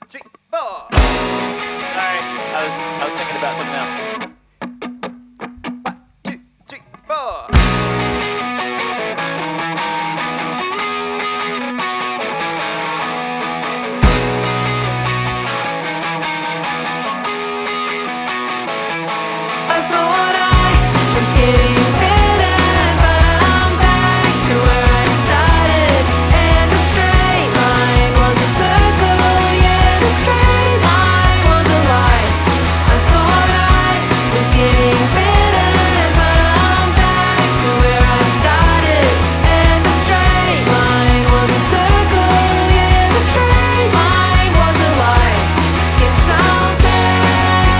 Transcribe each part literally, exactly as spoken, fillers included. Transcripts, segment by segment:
three, four. Sorry, I was I was thinking about something else. One, two, three, four. I thought I was getting better, but I'm back to where I started. And the straight line was a circle, yeah, the straight line was a lie. I thought I was getting better, but I'm back to where I started. And the straight line was a circle, yeah, the straight line was a lie. Guess I'll take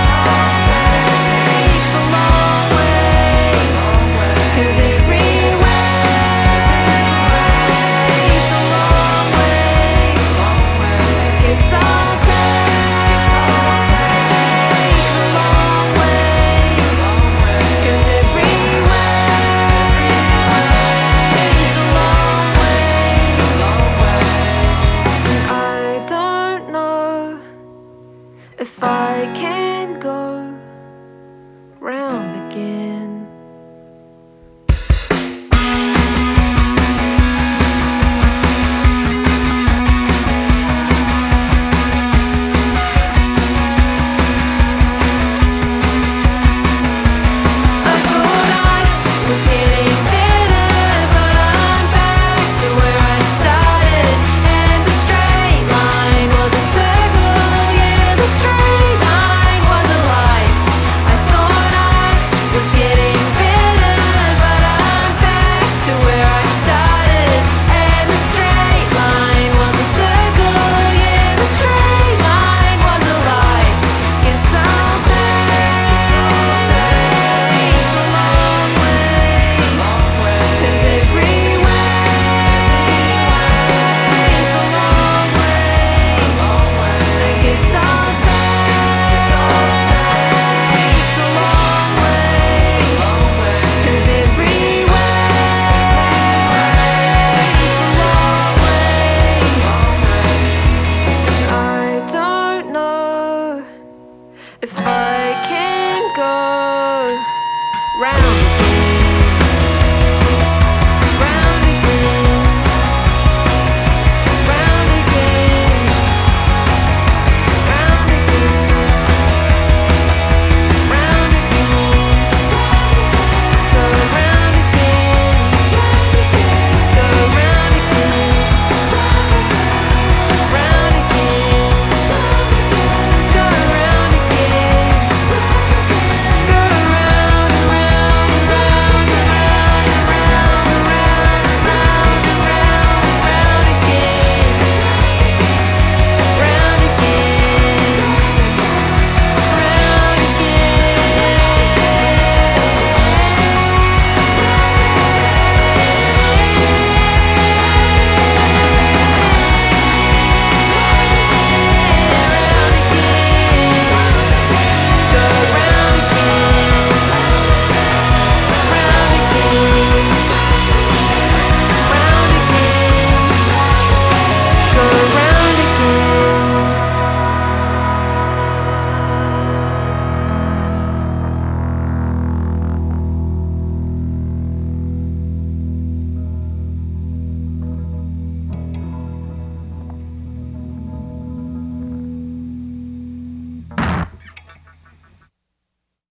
the long way, 'cause every way's the long way. Guess I'll take the long way, 'cause every way's the long way. I don't know if I can